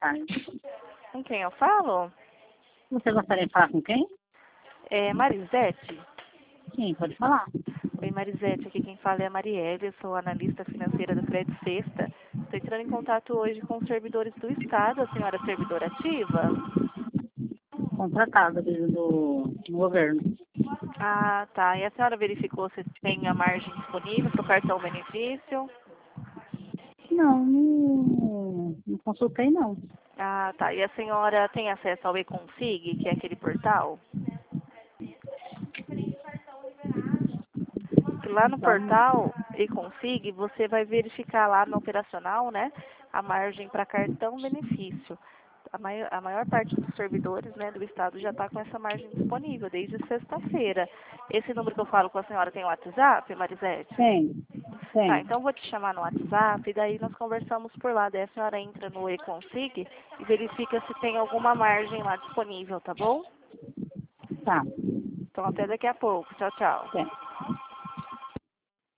tarde. Com quem eu falo? Você gostaria de falar com quem? É Marisete? Sim, pode falar. Oi, Marisete. Aqui quem fala é a Marielle. Eu sou analista financeira do Crédito Sexta. Estou entrando em contato hoje com os servidores do Estado. A senhora é servidora ativa? Contratada do governo. Ah, tá. E a senhora verificou se tem a margem disponível para o cartão benefício? Não consultei, não. Ah, tá. E a senhora tem acesso ao eConsig, que é aquele portal? Que lá no Vamos. portal eConsig, você vai verificar lá no operacional, né, a margem para cartão benefício. A maior parte dos servidores, né, do estado já está com essa margem disponível desde sexta-feira. Esse número que eu falo com a senhora tem o WhatsApp, Marisete? Tá, Tem. então eu vou te chamar no WhatsApp e daí nós conversamos por lá. Daí a senhora entra no eConsig e verifica se tem alguma margem lá disponível, tá bom? Tá. Então até daqui a pouco. Tchau, tchau. Tem.